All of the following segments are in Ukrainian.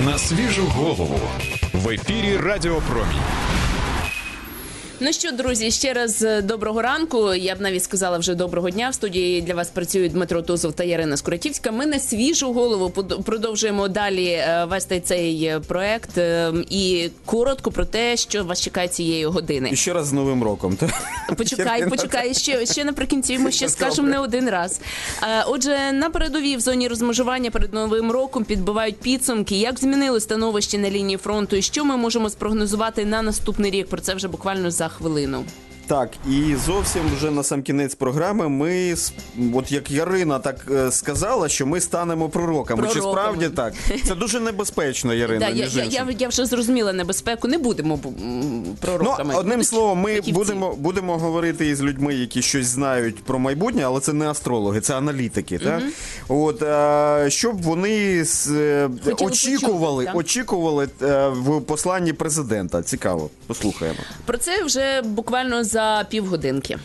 На свіжу голову. В ефірі Радіо Промінь. Ну що, друзі, ще раз доброго ранку. Я б навіть сказала вже доброго дня. В студії для вас працюють Дмитро Тузов та Ярина Скуратівська. Ми на свіжу голову продовжуємо далі вести цей проект. І коротко про те, що вас чекає цієї години. І ще раз з Новим роком. Почекай, ще наприкінці ми ще скажемо не один раз. Отже, на передовій в зоні розмежування перед Новим роком підбивають підсумки. Як змінилось становище на лінії фронту і що ми можемо спрогнозувати на наступний рік? Про це вже буквально за хвилину. Так, і зовсім вже на сам кінець програми ми, от як Ярина так сказала, що ми станемо пророками. Чи справді так? Це дуже небезпечно, Ярина. Я вже зрозуміла небезпеку, не будемо пророками. Ну, одним словом, ми будемо говорити із людьми, які щось знають про майбутнє, але це не астрологи, це аналітики. Так? От, щоб вони очікували в посланні президента. Цікаво, послухаємо. Про це вже буквально за півгодинки.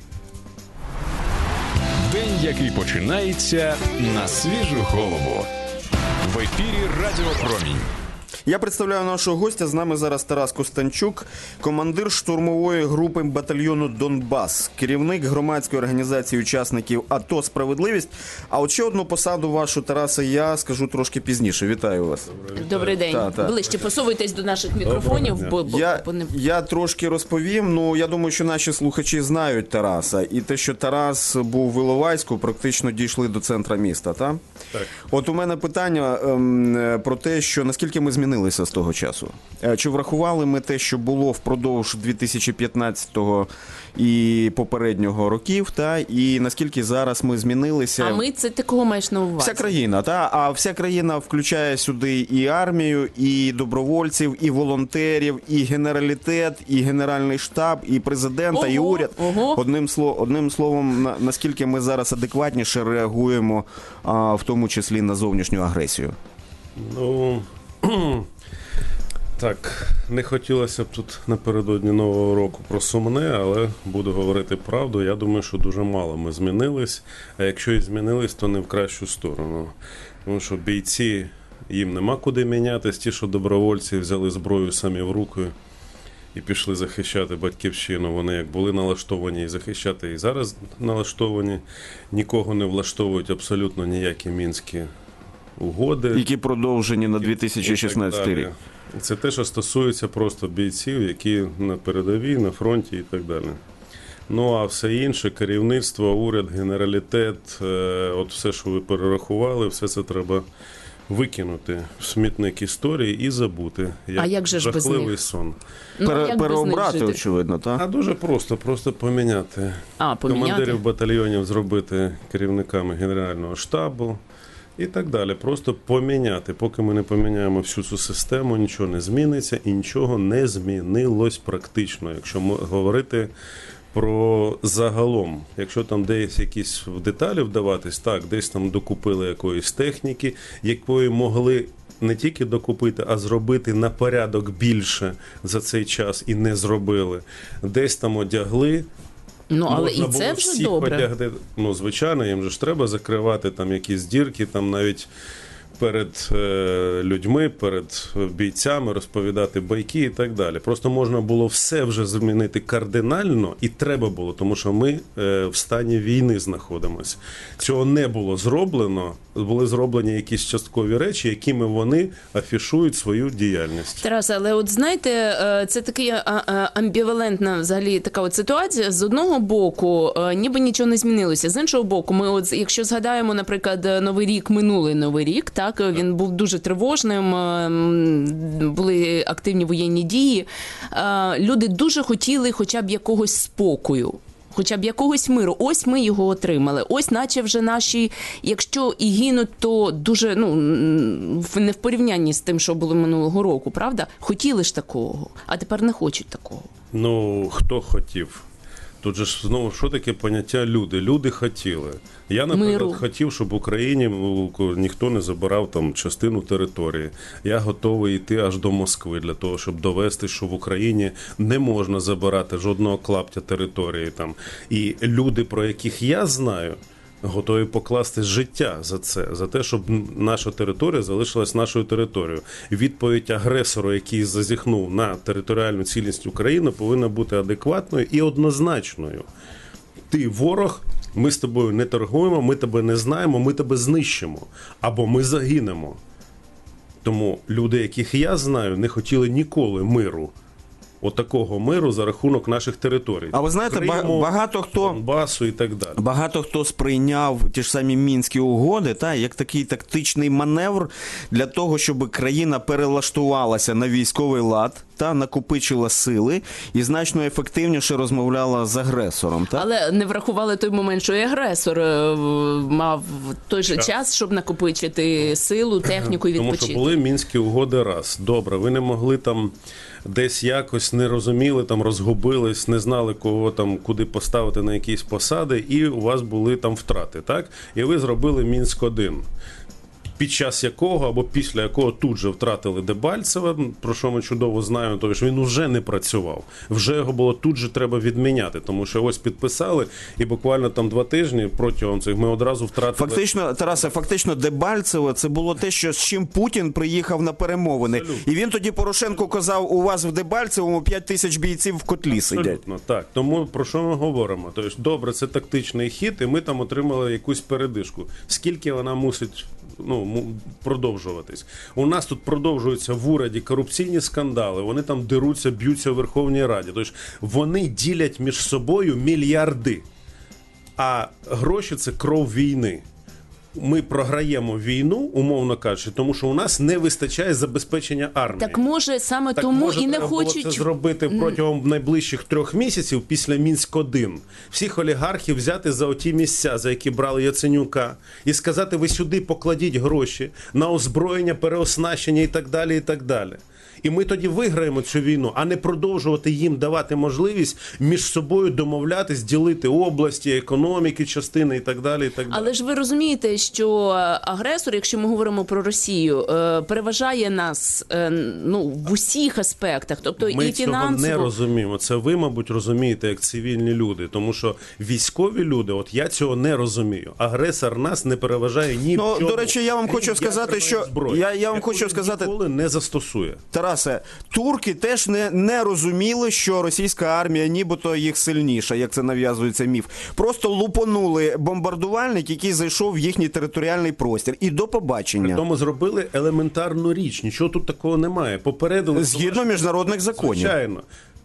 День, який починається на свіжу голову. В ефірі Радіо Промінь. Я представляю нашого гостя. З нами зараз Тарас Костанчук, командир штурмової групи батальйону «Донбас», керівник громадської організації учасників АТО «Справедливість». А от ще одну посаду вашу, Тараса, я скажу трошки пізніше. Вітаю вас. Добрий день. Ближче посовуйтесь до наших мікрофонів. Я трошки розповім. Ну, я думаю, що наші слухачі знають Тараса. І те, що Тарас був в Іловайську, практично дійшли до центра міста, так? Так. От у мене питання про те, що наскільки ми змінилися з того часу. Чи врахували ми те, що було впродовж 2015-го і попереднього років, і наскільки зараз ми змінилися? А ми це ти кого маєш на увазі? Вся країна, а вся країна включає сюди і армію, і добровольців, і волонтерів, і генералітет, і генеральний штаб, і президента, і уряд. Одним словом, наскільки ми зараз адекватніше реагуємо, в тому числі на зовнішню агресію? Ну, так, не хотілося б тут напередодні Нового року про сумне, але буду говорити правду. Я думаю, що дуже мало ми змінились, а якщо і змінились, то не в кращу сторону. Тому що бійці, їм нема куди мінятись, ті, що добровольці взяли зброю самі в руки і пішли захищати батьківщину. Вони як були налаштовані і захищати, і зараз налаштовані. Нікого не влаштовують абсолютно ніякі мінські угоди. Які продовжені на 2016 рік. Це те, що стосується просто бійців, які на передовій, на фронті і так далі. Ну, а все інше, керівництво, уряд, генералітет, от все, що ви перерахували, все це треба викинути в смітник історії і забути. А як же ж без них? Жахливий сон. Переобрати, очевидно, так? А дуже просто поміняти. Командирів батальйонів зробити керівниками Генерального штабу. І так далі. Просто поміняти. Поки ми не поміняємо всю цю систему, нічого не зміниться і нічого не змінилось практично. Якщо говорити про загалом, якщо там десь якісь в деталі вдаватись, так, десь там докупили якоїсь техніки, якої могли не тільки докупити, а зробити на порядок більше за цей час і не зробили. Десь там одягли. Ну, але і це вже добре. Потягти. Ну, звичайно, їм же ж треба закривати там якісь дірки, там навіть перед людьми, перед бійцями розповідати байки і так далі. Просто можна було все вже змінити кардинально, і треба було, тому що ми в стані війни знаходимося. Цього не було зроблено, були зроблені якісь часткові речі, якими вони афішують свою діяльність. Тарас, але от знаєте, це така амбівалентна взагалі така от ситуація. З одного боку, ніби нічого не змінилося. З іншого боку, ми от, якщо згадаємо, наприклад, Новий рік, минулий Новий рік, так, він був дуже тривожним, були активні воєнні дії. Люди дуже хотіли хоча б якогось спокою. Хоча б якогось миру. Ось ми його отримали. Ось наче вже наші, якщо і гинуть, то дуже, не в порівнянні з тим, що було минулого року, правда? Хотіли ж такого, а тепер не хочуть такого. Ну, хто хотів? Тут же ж знову, що таке поняття люди? Люди хотіли. Я, наприклад, хотів, щоб в Україні ніхто не забирав там частину території. Я готовий йти аж до Москви для того, щоб довести, що в Україні не можна забирати жодного клаптя території там. І люди, про яких я знаю, готові покласти життя за це, за те, щоб наша територія залишилась нашою територією. Відповідь агресору, який зазіхнув на територіальну цілісність України, повинна бути адекватною і однозначною. Ти ворог, ми з тобою не торгуємо, ми тебе не знаємо, ми тебе знищимо. Або ми загинемо. Тому люди, яких я знаю, не хотіли ніколи миру. Отакого миру за рахунок наших територій. А ви знаєте, Криму, багато хто Донбасу і так далі. Багато хто сприйняв ті ж самі Мінські угоди, як такий тактичний маневр для того, щоб країна перелаштувалася на військовий лад, накопичила сили і значно ефективніше розмовляла з агресором. Але не врахували той момент, що і агресор мав той же час, щоб накопичити силу, техніку і відпочити. Тому що були Мінські угоди раз. Добре, ви не могли там десь якось не розуміли, там розгубились, не знали, кого там куди поставити на якісь посади, і у вас були там втрати, так? І ви зробили Мінськ-1. Під час якого або після якого тут же втратили Дебальцеве, про що ми чудово знаємо, тому що він вже не працював. Вже його було тут же треба відміняти, тому що ось підписали, і буквально там 2 тижні протягом цих ми одразу втратили. Фактично, Тарасе, Дебальцеве це було те, що з чим Путін приїхав на перемовини. Абсолютно. І він тоді Порошенку казав, у вас в Дебальцевому 5 тисяч бійців в котлі сидять. Абсолютно, так. Тому про що ми говоримо? Тобто, добре, це тактичний хід, і ми там отримали якусь передишку. Скільки вона мусить продовжуватись. У нас тут продовжуються в уряді корупційні скандали, вони там деруться, б'ються в Верховній Раді. Тобто вони ділять між собою мільярди. А гроші – це кров війни. Ми програємо війну, умовно кажучи, тому що у нас не вистачає забезпечення армії. Так може саме тому і не хочуть... Треба було це зробити протягом найближчих 3 місяців після Мінськ-1. Всіх олігархів взяти за оті місця, за які брали Яценюка, і сказати, ви сюди покладіть гроші на озброєння, переоснащення і так далі, і так далі. І ми тоді виграємо цю війну, а не продовжувати їм давати можливість між собою домовлятись, ділити області, економіки, частини і так далі, і так далі. Але ж ви розумієте, що агресор, якщо ми говоримо про Росію, переважає нас в усіх аспектах, тобто ми і фінансово. Ми цього не розуміємо. Це ви, мабуть, розумієте, як цивільні люди, тому що військові люди, от я цього не розумію. Агресор нас не переважає ні в чому. До речі, я вам хочу сказати, що я вам хочу сказати, ніколи не застосує. Тарасе, турки теж не розуміли, що російська армія нібито їх сильніша, як це нав'язується міф. Просто лупонули бомбардувальник, який зайшов в їхній територіальний простір. І до побачення. Тому зробили елементарну річ. Нічого тут такого немає. Попередили. Згідно міжнародних законів. Звичайно.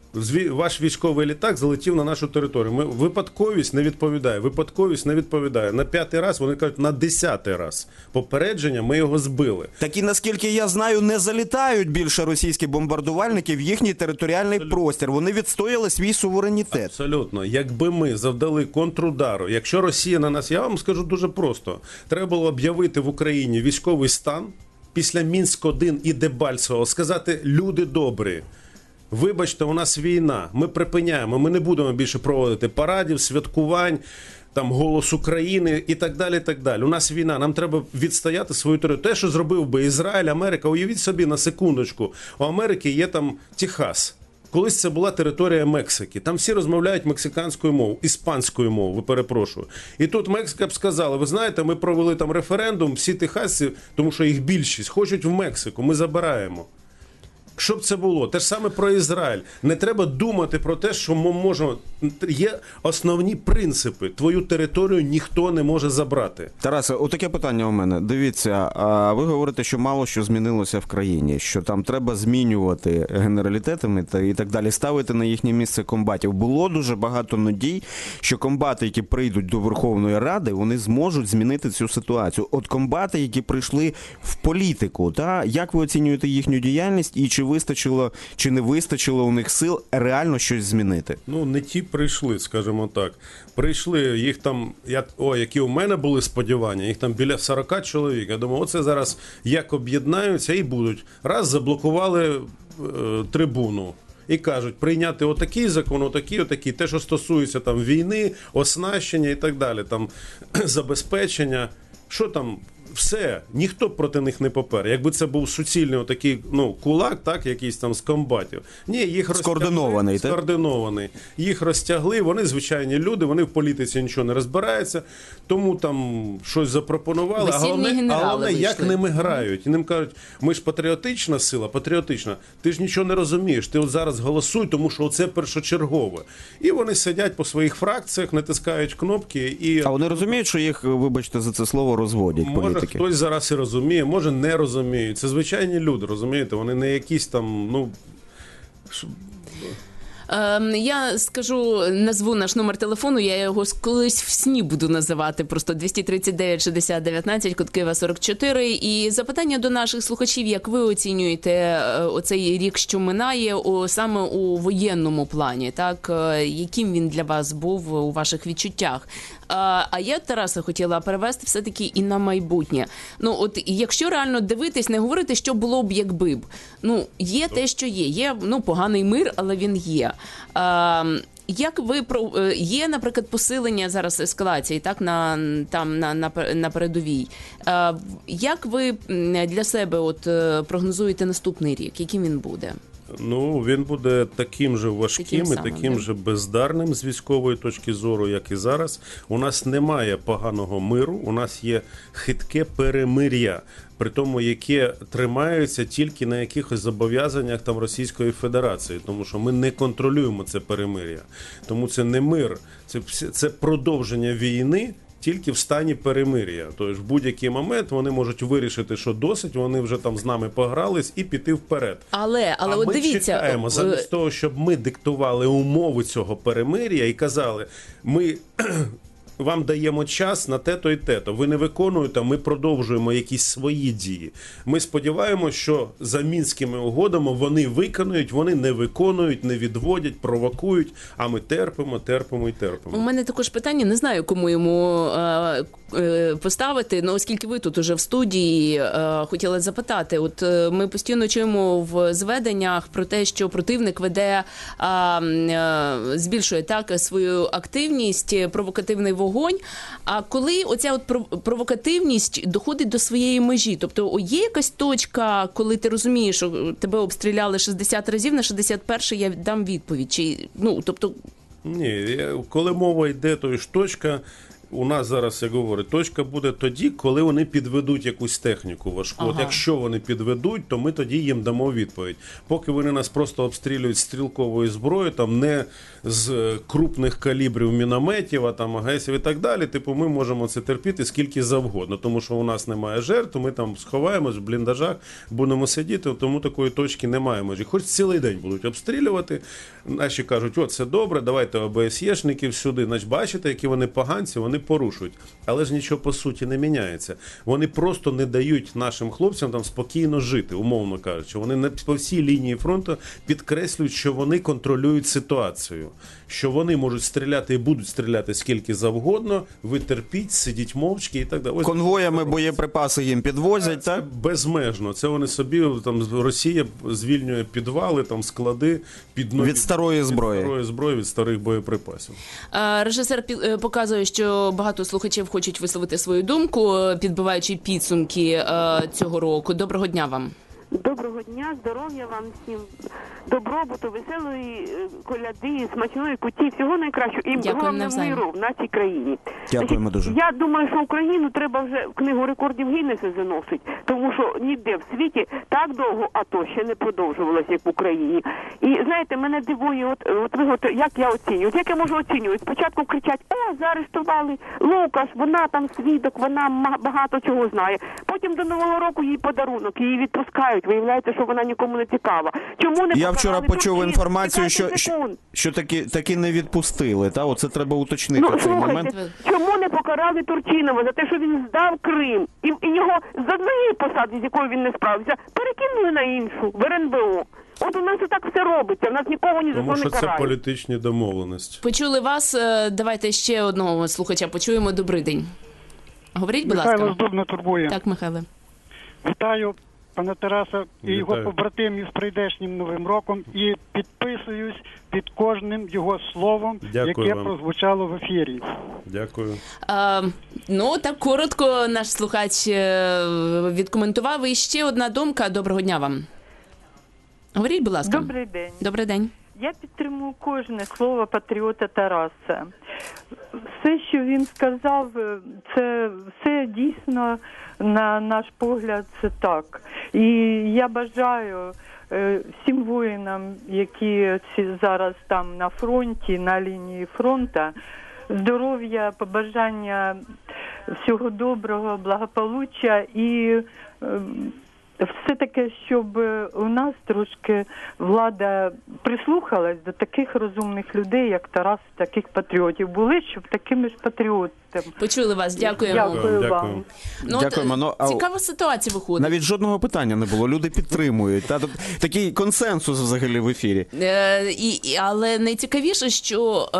Ваш військовий літак залетів на нашу територію. Випадковість не відповідає. Випадковість не відповідає. На 5-й раз, вони кажуть, на 10-й раз. Попередження, ми його збили. Так і, наскільки я знаю, не залітають більше російські бомбардувальники в їхній територіальний простір. Вони відстояли свій суверенітет. Абсолютно. Якби ми завдали контрудару, якщо Росія на нас, я вам скажу дуже просто, треба було об'явити в Україні військовий стан після Мінськ-1 і Дебальцевого, сказати, люди добрі, вибачте, у нас війна, ми припиняємо, ми не будемо більше проводити парадів, святкувань, там голос України і так далі, і так далі. У нас війна, нам треба відстояти свою територію. Те, що зробив би Ізраїль, Америка, уявіть собі на секундочку, у Америки є там Техас. Колись це була територія Мексики. Там всі розмовляють мексиканською мовою, іспанською мовою, перепрошую. І тут Мексика б сказала, ви знаєте, ми провели там референдум, всі техасці, тому що їх більшість, хочуть в Мексику, ми забираємо. Що б це було? Те ж саме про Ізраїль. Не треба думати про те, що ми можемо... Є основні принципи. Твою територію ніхто не може забрати. Тарасе, отаке питання у мене. Дивіться, ви говорите, що мало що змінилося в країні, що там треба змінювати генералітетами і так далі, ставити на їхнє місце комбатів. Було дуже багато надій, що комбати, які прийдуть до Верховної Ради, вони зможуть змінити цю ситуацію. От комбати, які прийшли в політику, як ви оцінюєте їхню діяльність і чи вистачило, чи не вистачило у них сил реально щось змінити? Не ті прийшли, скажімо так. Прийшли, їх там, які у мене були сподівання, їх там біля 40 чоловік. Я думаю, оце зараз як об'єднаються і будуть. Раз заблокували трибуну і кажуть, прийняти отакий закон, отакий. Те, що стосується там війни, оснащення і так далі, там забезпечення. Що там все, ніхто проти них не попер. Якби це був суцільний отакий, кулак, так, якийсь там з комбатів. Ні, їх скоординований, так? Скоординований. Їх розтягли, вони звичайні люди, вони в політиці нічого не розбираються, тому там щось запропонували, а головне, як ними грають. І ним кажуть, ми ж патріотична сила, патріотична, ти ж нічого не розумієш, ти от зараз голосуй, тому що це першочергове. І вони сидять по своїх фракціях, натискають кнопки і... А вони розуміють, що їх, вибачте за це слово, розводять політики? Може, хтось зараз і розуміє, може, не розуміє. Це звичайні люди, розумієте? Вони не якісь там, Я назву наш номер телефону, я його колись в сні буду називати, просто 239 60 19, код Києва 44. І запитання до наших слухачів, як ви оцінюєте оцей рік, що минає, саме у воєнному плані, так? Яким він для вас був у ваших відчуттях? А я, Тараса, хотіла перевести все-таки і на майбутнє. Якщо реально дивитись, не говорити, що було б, якби б. Є те, що є. Є, поганий мир, але він є. Як ви є, наприклад, посилення зараз ескалації, так, на передовій? Як ви для себе прогнозуєте наступний рік? Яким він буде? Він буде таким же важким і таким же бездарним з військової точки зору, як і зараз. У нас немає поганого миру, у нас є хитке перемир'я, при тому, яке тримається тільки на якихось зобов'язаннях там Російської Федерації, тому що ми не контролюємо це перемир'я. Тому це не мир, це продовження війни, тільки в стані перемир'я. Тобто в будь-який момент вони можуть вирішити, що досить, вони вже там з нами погрались і піти вперед. Але от дивіться, чекаємо, замість того, щоб ми диктували умови цього перемир'я і казали, ми вам даємо час на те-то і те-то. Ви не виконуєте, ми продовжуємо якісь свої дії. Ми сподіваємося, що за Мінськими угодами вони виконують, вони не виконують, не відводять, провокують, а ми терпимо і терпимо. У мене також питання, не знаю, кому йому поставити, але оскільки ви тут уже в студії, хотіла запитати. От ми постійно чуємо в зведеннях про те, що противник веде, збільшує так свою активність, провокативний вогонь. А коли оця от провокативність доходить до своєї межі, тобто є якась точка, коли ти розумієш, що тебе обстріляли 60 разів, на 61-й я дам відповідь, чи Ні, коли мова йде, то ж точка. У нас зараз, як говорить, точка буде тоді, коли вони підведуть якусь техніку важку. От якщо вони підведуть, то ми тоді їм дамо відповідь. Поки вони нас просто обстрілюють стрілковою зброєю, там не з крупних калібрів мінометів, а там АГСів і так далі, ми можемо це терпіти скільки завгодно, тому що у нас немає жертв, ми там сховаємось в бліндажах, будемо сидіти, тому такої точки немає межі. Хоч цілий день будуть обстрілювати, наші кажуть, це добре, давайте ОБСЄшників сюди, значить, бачите, які вони поганці, вони порушують. Але ж нічого по суті не міняється. Вони просто не дають нашим хлопцям там спокійно жити, умовно кажучи. Вони по всій лінії фронту підкреслюють, що вони контролюють ситуацію. Що вони можуть стріляти і будуть стріляти скільки завгодно, ви терпіть, сидіть мовчки і так далі. Конвоями боєприпаси їм підвозять, так? Безмежно. Це вони собі, там, Росія звільнює підвали, там, склади під нові... Від старої зброї. Від старої зброї, від старих боєприпасів. Режисер показує, що багато слухачів хочуть висловити свою думку, підбиваючи підсумки цього року. Доброго дня вам. Доброго дня, здоров'я вам всім, добробуту, веселої коляди, смачної куті, всього найкращого і головне миру в нашій країні. Дякуємо дуже. Я думаю, що Україну треба вже в книгу рекордів Гіннеса заносити, тому що ніде в світі так довго АТО ще не продовжувалося, як в Україні. І знаєте, мене дивує, як я оцінюю. Як я можу оцінювати? Спочатку кричать, заарештували Лукаш, вона там свідок, вона багато чого знає. Потім до Нового року їй подарунок, її відпускають. Виявляється, що вона нікому не цікава. Чому не Я вчора почув інформацію, що таки не відпустили. Та? Оце треба уточнити цей момент. Чому не покарали Турчинова за те, що він здав Крим? І його з однієї посади, з якою він не справився, перекинули на іншу, в РНБО. От у нас і так все робиться, у нас нікого ні за що не карають. Тому що це політичні домовленості. Почули вас, давайте ще одного слухача почуємо. Добрий день. Говоріть, будь ласка. Михайло з Дубна турбує. Так, Михайле. Вітаю пана Тараса і його побратимів з прийдешнім Новим роком і підписуюсь під кожним його словом, яке прозвучало в ефірі. Дякую. Ну, так коротко наш слухач відкоментував. І ще одна думка. Доброго дня вам. Говоріть, будь ласка. Добрий день. Добрий день. Я підтримую кожне слово патріота Тараса. Все, що він сказав, це все дійсно, на наш погляд, це так. І я бажаю всім воїнам, які зараз там на фронті, на лінії фронту, здоров'я, побажання всього доброго, благополуччя і все таке, щоб у нас трошки влада прислухалась до таких розумних людей, як Тарас, таких патріотів були, щоб такими ж патріотами. Почули вас, дякуємо. Дякую вам. Ну, дякуємо. Цікава ситуація виходить. Навіть жодного питання не було, люди підтримують. Такий консенсус взагалі в ефірі. Але найцікавіше, що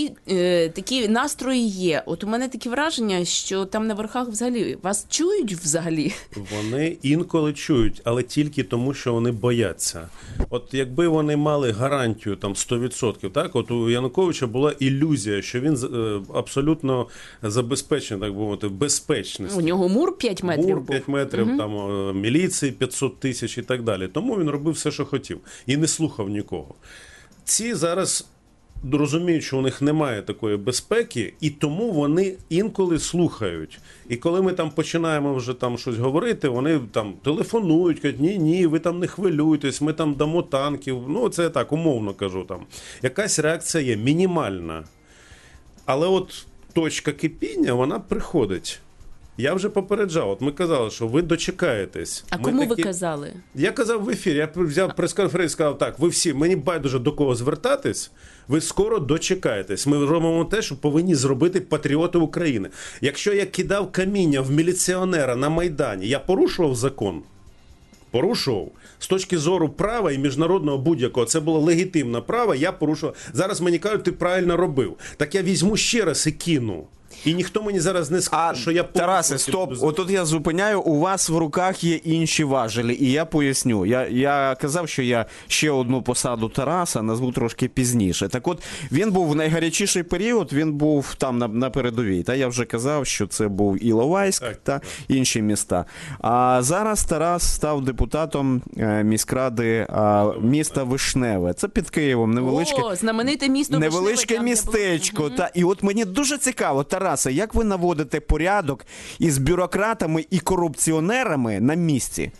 такі настрої є. От у мене такі враження, що там на верхах взагалі, вас чують взагалі? Вони інколи чують, але тільки тому, що вони бояться. От якби вони мали гарантію там 100%, так, от у Януковича була ілюзія, що він абсолютно забезпечений, так би мовити, в безпечності. У нього мур 5 метрів був. 5 метрів, там міліції 500 тисяч і так далі. Тому він робив все, що хотів. І не слухав нікого. Ці зараз розуміють, що у них немає такої безпеки, і тому вони інколи слухають. І коли ми там починаємо вже там щось говорити, вони там телефонують, кажуть, ні, ви там не хвилюйтесь, ми там дамо танків. Ну, це я так, умовно кажу там. Якась реакція є, мінімальна. Але от точка кипіння, вона приходить. Я вже попереджав, от ми казали, що ви дочекаєтесь. А кому ви казали? Я казав в ефірі, я взяв прес-конференцію, сказав, так, ви всі, мені байдуже до кого звертатись, ви скоро дочекаєтесь. Ми робимо те, що повинні зробити патріоти України. Якщо я кидав каміння в міліціонера на Майдані, я порушував закон? Порушував. З точки зору права і міжнародного будь-якого, це було легітимне право, я порушував. Зараз мені кажуть, ти правильно робив. Так я візьму ще раз і кину. І ніхто мені зараз не скаже, що я... Тарасе, стоп, отут я зупиняю, у вас в руках є інші важелі, і я поясню. Я казав, що я ще одну посаду Тараса назву трошки пізніше. Так от, він був в найгарячіший період, він був там на передовій. Та я вже казав, що це був Іловайськ та інші міста. А зараз Тарас став депутатом міськради міста Вишневе. Це під Києвом, невеличке... О, знамените місто Вишневе. Невеличке містечко. Та, і от мені дуже цікаво, Тарасе, як ви наводите порядок із бюрократами і корупціонерами на місці?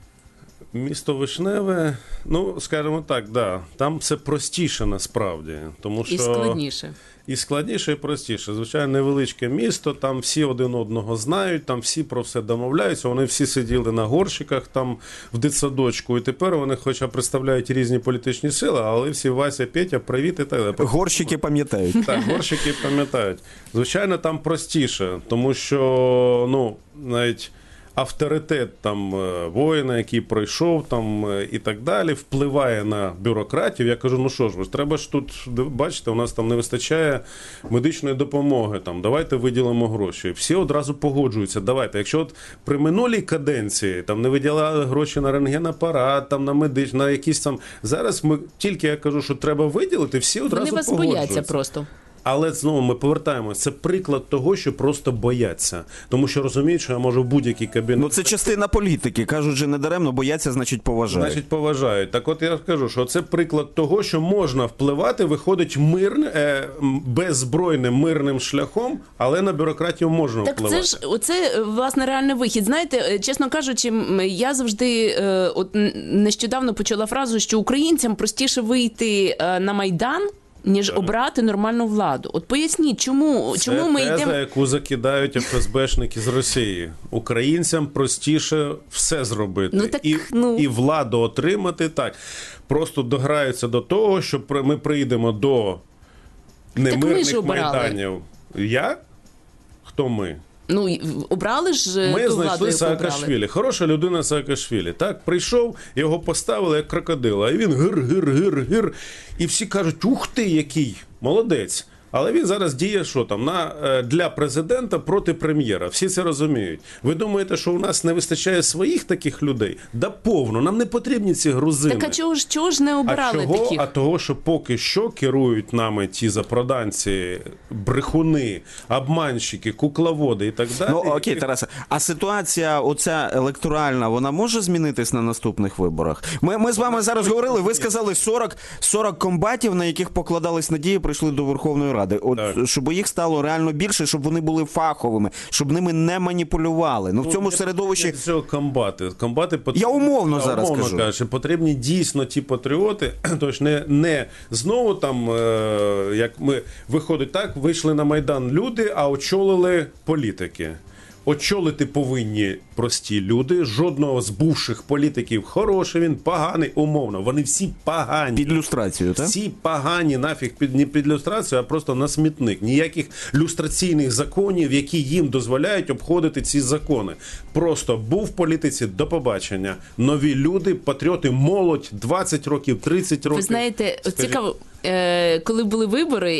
Місто Вишневе, ну, скажімо так, да, там все простіше насправді. Тому що... І складніше. І складніше, і простіше. Звичайно, невеличке місто, там всі один одного знають, там всі про все домовляються, вони всі сиділи на горщиках там в дитсадочку, і тепер вони хоча представляють різні політичні сили, але всі Вася, Петя, привіт і так далі. Горщики пам'ятають. Так, горщики пам'ятають. Звичайно, там простіше, тому що, ну, навіть авторитет там воїна, який пройшов там і так далі, впливає на бюрократів. Я кажу, ну що ж, треба ж тут, бачите, у нас там не вистачає медичної допомоги, там, давайте виділимо гроші. Всі одразу погоджуються, давайте. Якщо от при минулій каденції там не виділяли гроші на рентгенапарат, там на на якісь там, зараз ми тільки, я кажу, що треба виділити, всі одразу погоджуються. Вони вас бояться просто. Але знову ми повертаємося. Це приклад того, що просто бояться. Тому що розуміють, що я можу в будь-який кабінет... Ну це частина політики. Кажуть же недаремно, бояться, значить поважають. Значить поважають. Так от я кажу, що це приклад того, що можна впливати, виходить беззбройним мирним шляхом, але на бюрократію можна впливати. Так це ж, оце, власне, реальний вихід. Знаєте, чесно кажучи, я завжди от нещодавно почула фразу, що українцям простіше вийти на Майдан, ніж обрати нормальну владу. От поясніть, чому ми йдемо... Це теза, яку закидають ФСБшники з Росії. Українцям простіше все зробити. І владу отримати, так. Просто дограються до того, що ми прийдемо до немирних майданів. Я? Хто ми? Ну, обрали ж ми ту владу, знайшли Саакашвілі. Хороша людина Саакашвілі. Так, прийшов, його поставили як крокодила. І він гир. І всі кажуть, ух ти, який молодець. Але він зараз діє, що там, для президента проти прем'єра. Всі це розуміють. Ви думаєте, що у нас не вистачає своїх таких людей? Да повно, нам не потрібні ці грузини. Так а чого ж не обирали таких? А того, що поки що керують нами ті запроданці, брехуни, обманщики, кукловоди і так далі. Ну, окей, Тарасе, а ситуація оця електоральна, вона може змінитись на наступних виборах? Ми з вами зараз говорили, ви сказали 40 комбатів, на яких покладались надії, прийшли до Верховної Ради. Щоб їх стало реально більше, щоб вони були фаховими, щоб ними не маніпулювали. Ну, в цьому ж середовищі... Комбати я умовно зараз кажу. Кажу, потрібні дійсно ті патріоти, тож не знову там, як ми виходить так, вийшли на Майдан люди, а очолили політики. Очолити повинні прості люди, жодного з бувших політиків хороший він, поганий, умовно. Вони всі погані. Під люстрацію, так? Всі погані, нафіг, не під люстрацію, а просто на смітник. Ніяких люстраційних законів, які їм дозволяють обходити ці закони. Просто був в політиці, до побачення. Нові люди, патріоти, молодь, 20 років, 30 років. Ви знаєте, цікаво, коли були вибори,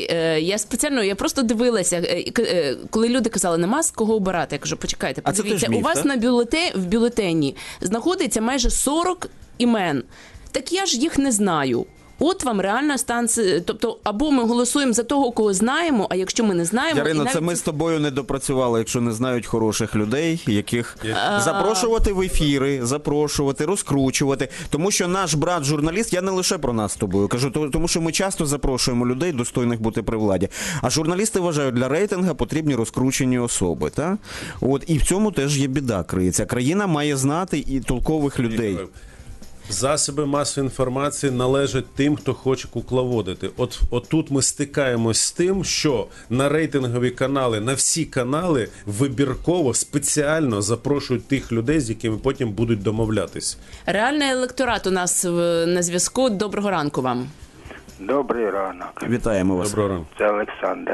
я просто дивилася, коли люди казали, нема з кого обирати. Я кажу, почекайте, подивіться, у вас в бюлетені знаходиться майже 40 імен. Так я ж їх не знаю. От вам реальна станція, тобто або ми голосуємо за того, кого знаємо, а якщо ми не знаємо... Ярино, це ми з тобою не допрацювали, якщо не знають хороших людей, яких запрошувати в ефіри, розкручувати. Тому що наш брат-журналіст, я не лише про нас з тобою кажу, тому що ми часто запрошуємо людей, достойних бути при владі. А журналісти вважають, для рейтингу потрібні розкручені особи. Та? От, і в цьому теж є біда криється. Країна має знати і толкових людей. Засоби масової інформації належать тим, хто хоче кукловодити. От тут ми стикаємось з тим, що на рейтингові канали, на всі канали вибірково, спеціально запрошують тих людей, з якими потім будуть домовлятись. Реальний електорат у нас на зв'язку. Доброго ранку вам. Добрий ранок. Вітаємо вас. Доброго ранку. Це Олександр.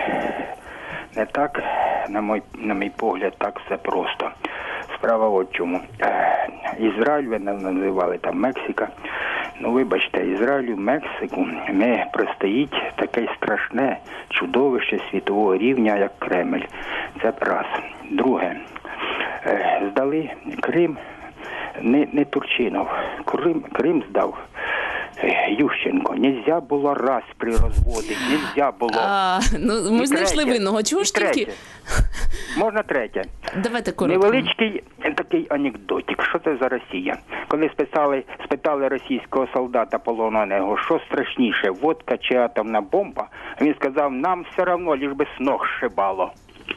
Не так, на мій погляд, так все просто. Справа от чому. Ізраїль ви називали там Мексика. Ну, вибачте, Ізраїлю, Мексику не простоїть таке страшне чудовище світового рівня, як Кремль. Це раз. Друге. Здали Крим, не Турчинов. Крим здав Ющенко. Нельзя було распри розводити, нельзя було. Ми знайшли винного. Чого ж тільки? Можна третє. Давайте коротко. Невеличкий такий анекдотик. Що це за Росія? Коли спитали російського солдата полоненого, що страшніше, водка чи атомна бомба, він сказав, нам все одно, лиш би з ног шибало.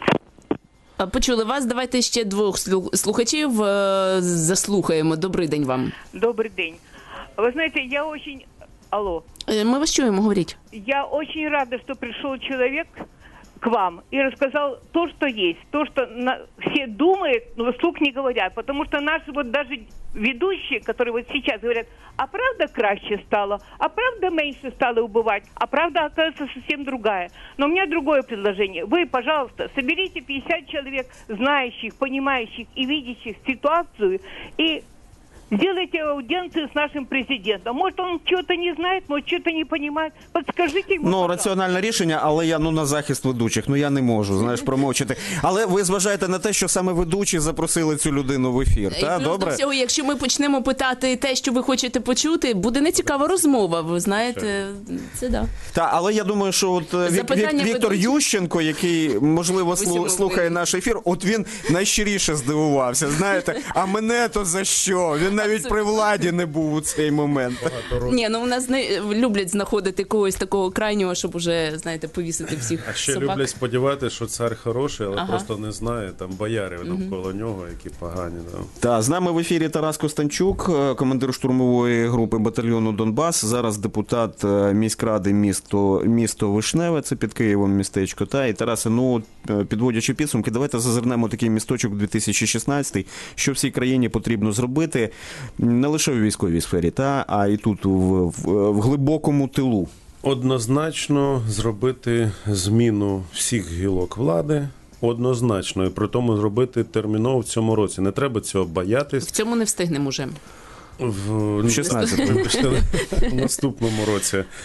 Почули вас. Давайте ще двох слухачів заслухаємо. Добрий день вам. Добрий день. Вы знаете, я очень... Алло. Мы вас чуем, говорите. Я очень рада, что пришел человек к вам и рассказал то, что есть. То, что все думают, но вслух не говорят. Потому что наши вот даже ведущие, которые вот сейчас говорят, а правда краще стало, а правда меньше стало убывать, а правда оказывается совсем другая. Но у меня другое предложение. Вы, пожалуйста, соберите 50 человек, знающих, понимающих и видящих ситуацию, и сделайте аудиенцию с нашим президентом. Может, он чего-то не знает, может, чего-то не понимает. Подскажите ему, пожалуйста. Раціональне рішення, але я на захист ведучих. Я не можу, промовчати. Але ви зважаєте на те, що саме ведучі запросили цю людину в ефір, так? Добре? До всього, якщо ми почнемо питати те, що ви хочете почути, буде нецікава розмова, ви знаєте, це да. Так, але я думаю, що от Віктор Ющенко, який, можливо, слухає наш ефір, от він найщиріше здивувався, знаєте, а мене то за що? Він навіть при владі не був у цей момент. Ні, у нас люблять знаходити когось такого крайнього, щоб уже, знаєте, повісити всіх собак. А ще люблять сподіватися, що цар хороший, але просто не знає, там бояри навколо нього, які погані. Так, з нами в ефірі Тарас Костянчук, командир штурмової групи батальйону «Донбас», зараз депутат міськради місто Вишневе, це під Києвом містечко. І Тарасе, підводячи підсумки, давайте зазирнемо такий місточок 2016, що всій країні потрібно зробити, не лише у військовій сфері, а і тут в глибокому тилу. Однозначно зробити зміну всіх гілок влади, однозначно, і при тому зробити терміново в цьому році. Не треба цього боятись. В цьому не встигнемо вже. В 16-му, в наступному році.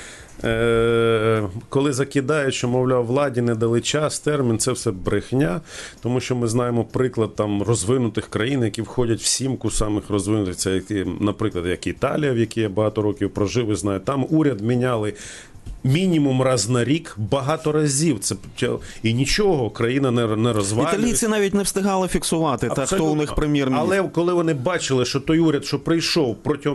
коли закидають, що, мовляв, владі не дали час, термін, це все брехня, тому що ми знаємо приклад там розвинутих країн, які входять в сімку самих розвинутих, це, наприклад, як Італія, в якій я багато років прожив і знаю, там уряд міняли мінімум раз на рік, багато разів. Це і нічого, країна не розвалюється. Італійці навіть не встигали фіксувати, та хто у них прем'єр-міністр. Але коли вони бачили, що той уряд, що прийшов протягом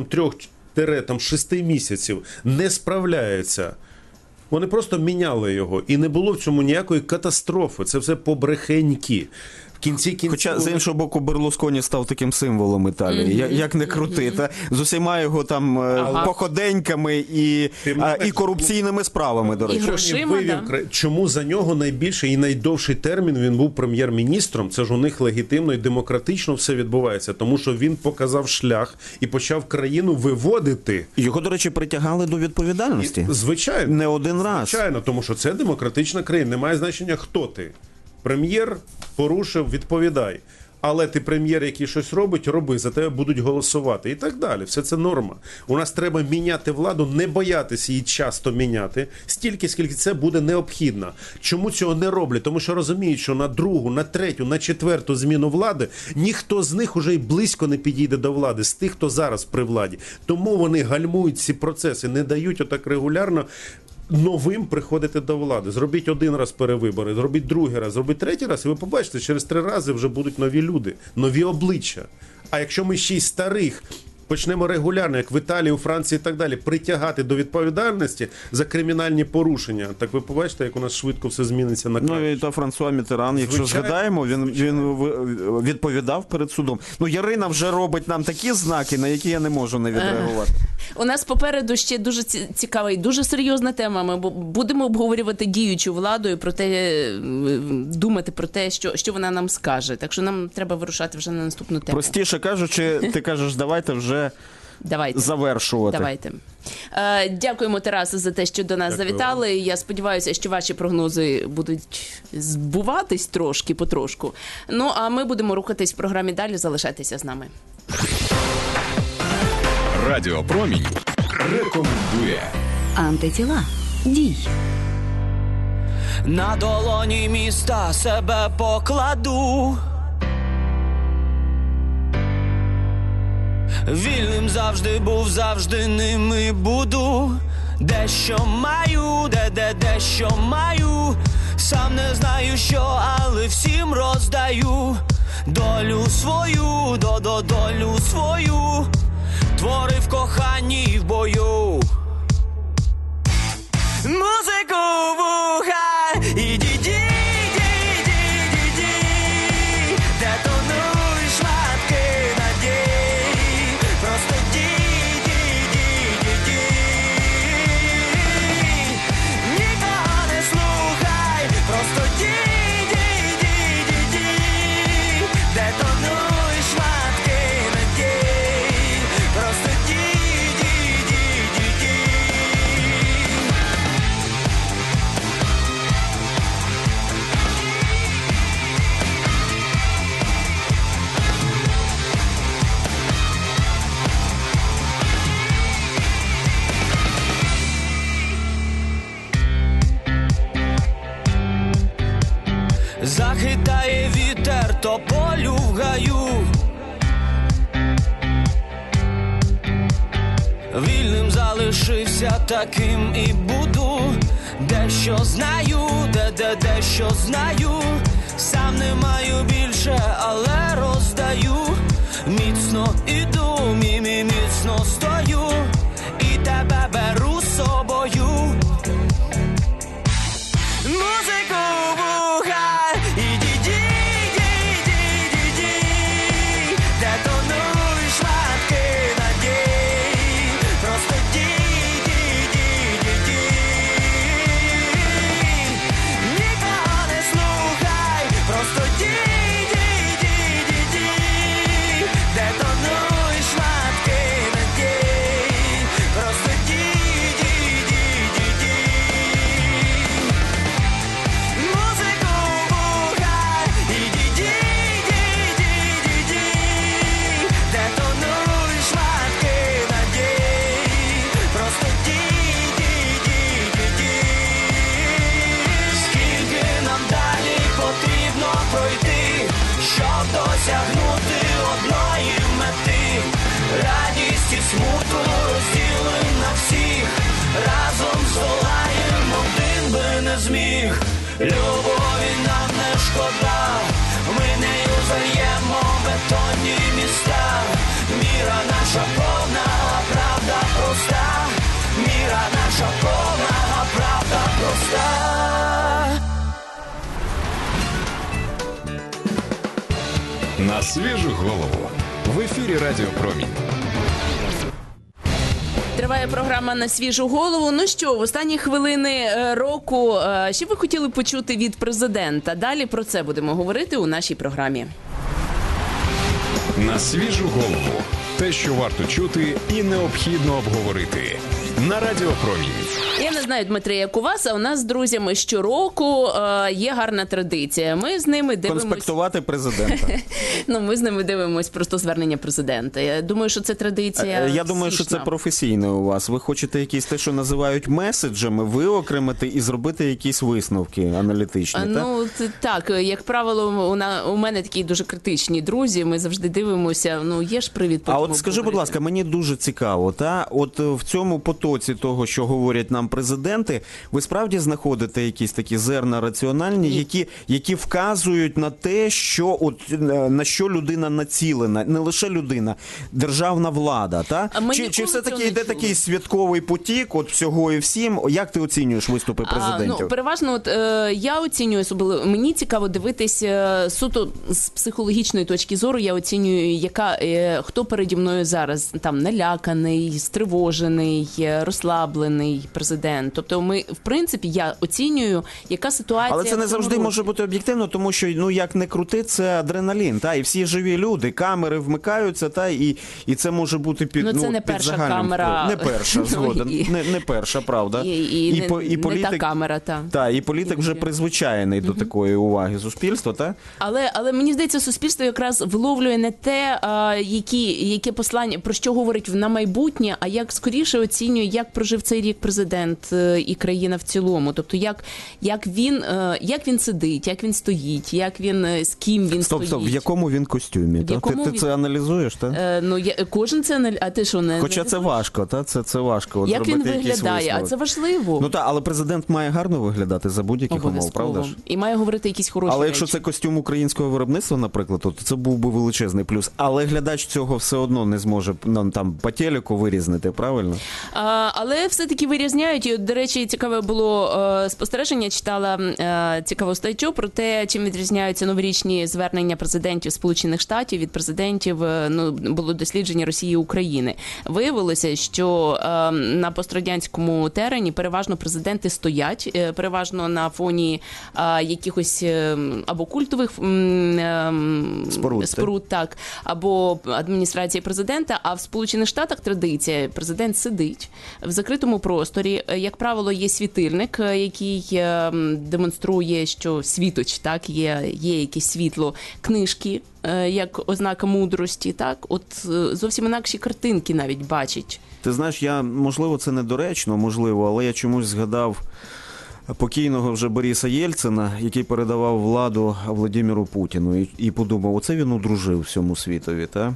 3-6 місяців, не справляється, вони просто міняли його. І не було в цьому ніякої катастрофи. Це все побрехеньки. Хоча, з іншого боку, Берлусконі став таким символом Італії, як не крути, та з усіма його там походеньками і корупційними справами, до речі. І грошима, Чому за нього найбільший і найдовший термін він був прем'єр-міністром? Це ж у них легітимно і демократично все відбувається, тому що він показав шлях і почав країну виводити. Його, до речі, притягали до відповідальності. Звичайно. Не один раз. Звичайно, тому що це демократична країна, немає значення, хто ти. Прем'єр порушив, відповідай. Але ти прем'єр, який щось робить, роби, за тебе будуть голосувати. І так далі. Все це норма. У нас треба міняти владу, не боятися її часто міняти, стільки, скільки це буде необхідно. Чому цього не роблять? Тому що розуміють, що на другу, на третю, на четверту зміну влади ніхто з них уже й близько не підійде до влади, з тих, хто зараз при владі. Тому вони гальмують ці процеси, не дають отак регулярно новим приходити до влади. Зробіть один раз перевибори, зробіть другий раз, зробіть третій раз, і ви побачите, через 3 рази вже будуть нові люди, нові обличчя. А якщо ми ще й старих почнемо регулярно, як в Італії, у Франції і так далі, притягати до відповідальності за кримінальні порушення, так ви побачите, як у нас швидко все зміниться на краще. Ну і то Франсуа Міттеран, якщо згадаємо, він відповідав перед судом. Ну, Ярина вже робить нам такі знаки, на які я не можу не відреагувати. У нас попереду ще дуже цікава і дуже серйозна тема. Ми будемо обговорювати діючу владу і про те, думати про те, що вона нам скаже. Так що нам треба вирушати вже на наступну тему. Простіше кажучи, ти кажеш, давайте вже завершувати. Давайте. Дякуємо, Тарасе, за те, що до нас завітали. Я сподіваюся, що ваші прогнози будуть збуватись трошки, потрошку. Ну, а ми будемо рухатись в програмі далі. Залишайтеся з нами. Радіо Промінь рекомендує. Антитіла. Дій. На долоні міста себе покладу. Вільним завжди був, завжди ним і буду. Дещо маю, дещо маю. Сам не знаю що, але всім роздаю. Долю свою, долю свою. Твори в коханні і в бою. Музику вуха і ді-ді. Захитає вітер тополю в гаю. Вільним залишився, таким і буду. Дещо знаю, дещо знаю. Сам не маю більше, але роздаю. Міцно іду, міцно стою. І тебе беру з собою. Музику вуха і ді-ді, ді-ді, де тонують шматки надій. Просто ді-ді, нікого не слухай, просто ді. щоб досягнути одної мети. Радість і смутку розділим на всіх, разом здолаєм, один би не зміг. Любові нам не шкода, ми нею заємо бетонні міста. Міра наша повна, а правда проста. Міра наша повна, а правда проста. На свіжу голову. В ефірі Радіо Промінь. Триває програма «На свіжу голову». Ну що, в останні хвилини року, що ви хотіли почути від президента? Далі про це будемо говорити у нашій програмі. На свіжу голову. Те, що варто чути і необхідно обговорити. На Радіо Промінь. Я не знаю, Дмитре, як у вас, а у нас з друзями щороку є гарна традиція. Ми з ними дивимось... Конспектувати президента. Ми з ними дивимось просто звернення президента. Я думаю, що це традиція. Я думаю, що це професійне у вас. Ви хочете якісь те, що називають меседжами, виокремити і зробити якісь висновки аналітичні, так? Як правило, у мене такі дуже критичні друзі, ми завжди дивимося, є ж привід. А от скажи, будь ласка, мені дуже цікаво, от в цьому потоці того, що говорять нам президенти, ви справді знаходите якісь такі зерна раціональні, які вказують на те, на що людина націлена, не лише людина, державна влада, та? Чи все-таки йде такий святковий потік, всього і всім? Як ти оцінюєш виступи президентів? Переважно, я оцінюю особливо, мені цікаво дивитись суто з психологічної точки зору, я оцінюю, хто переді мною зараз, там, наляканий, стривожений, розслаблений президент. Тобто в принципі, я оцінюю, яка ситуація. Але це не завжди може бути об'єктивно, тому що, як не крути, це адреналін, і всі живі люди, камери вмикаються, і це може бути під, це не перша камера. Не перша, згоден. Не перша, правда. І політик, не та камера, і політик вже призвичайний до такої уваги суспільства, так? Але мені здається, суспільство якраз вловлює не те, яке послання, про що говорить на майбутнє, а як скоріше оцінює, як прожив цей рік президент і країна в цілому. Тобто, як він сидить, як він стоїть, з ким він стоїть. В якому він костюмі? Ти це аналізуєш, так? Кожен це аналізує. А ти що, не Хоча це важко, це важко. Як він виглядає, а це важливо. Але президент має гарно виглядати за будь-яких умов, правда ж? І має говорити якісь хороші речі. Але якщо це костюм українського виробництва, наприклад, то це був би величезний плюс. Але глядач цього все одно не зможе по телеку вирізнити, правильно? Але все-таки вирізняють. І, до речі, цікаве було спостереження, читала цікаву статтю про те, чим відрізняються новорічні звернення президентів Сполучених Штатів від президентів, було дослідження Росії і України. Виявилося, що на пострадянському терені переважно президенти стоять, переважно на фоні якихось або культових споруд, так, або адміністрації президента, а в Сполучених Штатах традиція, президент сидить в закритому просторі, як правило, є світильник, який демонструє, що світоч, так, є якесь світло, книжки, як ознака мудрості, так, зовсім інакші картинки навіть бачить. Ти знаєш, можливо, це недоречно, можливо, але я чомусь згадав покійного вже Бориса Єльцина, який передавав владу Владимиру Путіну, і подумав, оце він одружив всьому світові, так?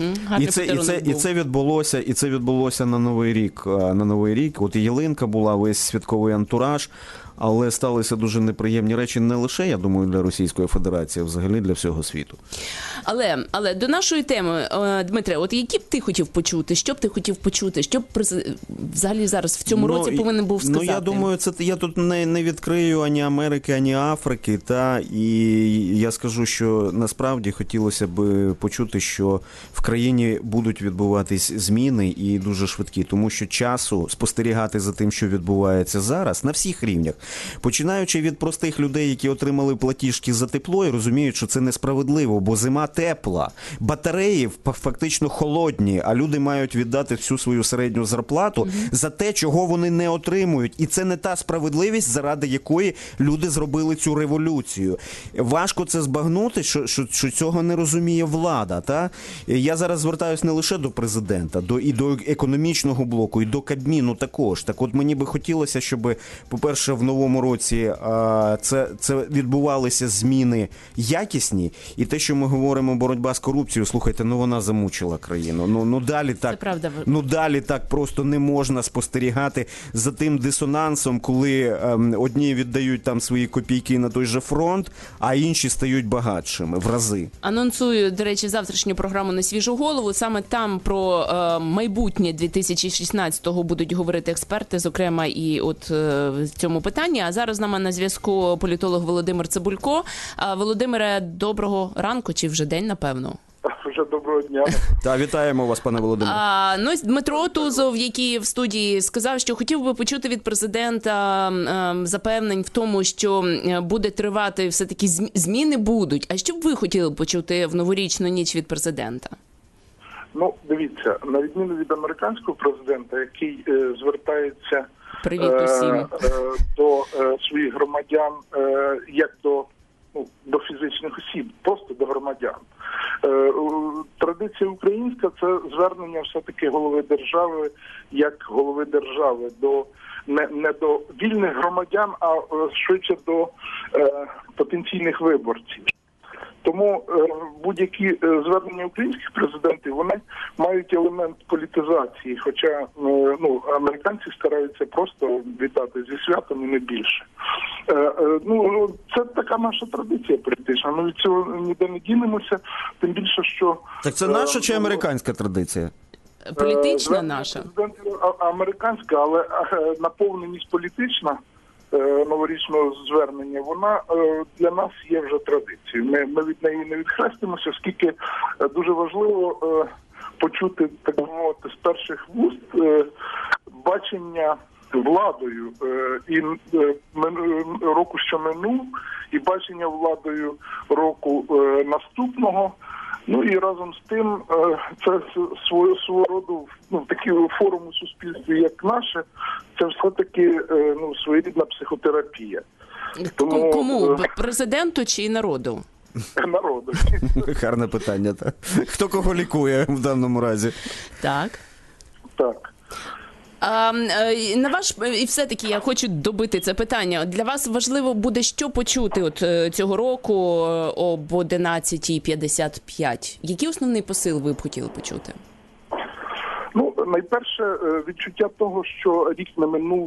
І це відбулося на Новий рік. От і ялинка була, весь святковий антураж, але сталися дуже неприємні речі не лише, я думаю, для Російської Федерації, а взагалі для всього світу. Але до нашої теми, Дмитре, які б ти хотів почути? Що б ти хотів почути? Що б взагалі зараз в цьому році повинен був сказати? Я думаю, я тут не відкрию ані Америки, ані Африки, і я скажу, що насправді хотілося б почути, що в країні будуть відбуватись зміни і дуже швидкі, тому що часу спостерігати за тим, що відбувається зараз, на всіх рівнях. Починаючи від простих людей, які отримали платіжки за тепло і розуміють, що це несправедливо, бо зима тепла, батареї фактично холодні, а люди мають віддати всю свою середню зарплату за те, чого вони не отримують. І це не та справедливість, заради якої люди зробили цю революцію. Важко це збагнути, що цього не розуміє влада. Та? Я зараз звертаюся не лише до президента, до економічного блоку, і до Кабміну також. Так от мені би хотілося, щоб, по-перше, в новому році це відбувалися зміни якісні. І те, що ми говоримо, боротьба з корупцією, слухайте, вона замучила країну. Далі так просто не можна спостерігати за тим дисонансом, коли одні віддають там свої копійки на той же фронт, а інші стають багатшими в рази. Анонсую, до речі, завтрашню програму «На свіжу голову». Саме там про майбутнє 2016-го будуть говорити експерти, зокрема і от в цьому питанні. А зараз з нами на зв'язку політолог Володимир Цибулько. Володимире, доброго ранку, чи вже день, напевно? Вже доброго дня. Так, вітаємо вас, пане Володимире. Дмитро Тузов, який в студії сказав, що хотів би почути від президента запевнень в тому, що буде тривати, все-таки зміни будуть. А що б ви хотіли почути в новорічну ніч від президента? Дивіться, на відміну від американського президента, який звертається до своїх громадян як до фізичних осіб, просто до громадян. Традиція українська – це звернення все-таки голови держави, як голови держави, не до вільних громадян, а швидше до потенційних виборців. Тому будь-які звернення українських президентів, вони мають елемент політизації, хоча американці стараються просто вітати зі святом і не більше. Це така наша традиція політична, ми від цього ніде не дінемося, тим більше, що... Так це наша чи американська традиція? Політична наша. Американська, але наповненість політична новорічного звернення, вона для нас є вже традицією. Ми від неї не відхрестимося, оскільки дуже важливо почути, так би мовити, з перших вуст бачення владою і року, що минув, і бачення владою року наступного. І разом з тим, це свого роду такий форум у суспільстві, як наше, це все-таки своєрідна психотерапія. Кому? Президенту чи народу? Народу. Гарне питання, так. Хто кого лікує в даному разі? Так. Так. На ваш, і все-таки я хочу добити це питання. Для вас важливо буде що почути цього року об 11:55? Який основний посил ви б хотіли почути? Найперше, відчуття того, що рік не минув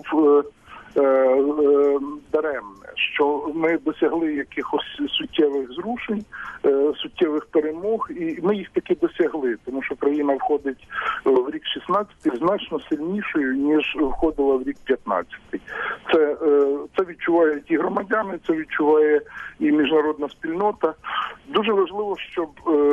даремне, що ми досягли якихось суттєвих зрушень, суттєвих перемог, і ми їх таки досягли, тому що країна входить в рік 16 значно сильнішою, ніж входила в рік 15. Це відчувають і громадяни, це відчуває і міжнародна спільнота. Дуже важливо, щоб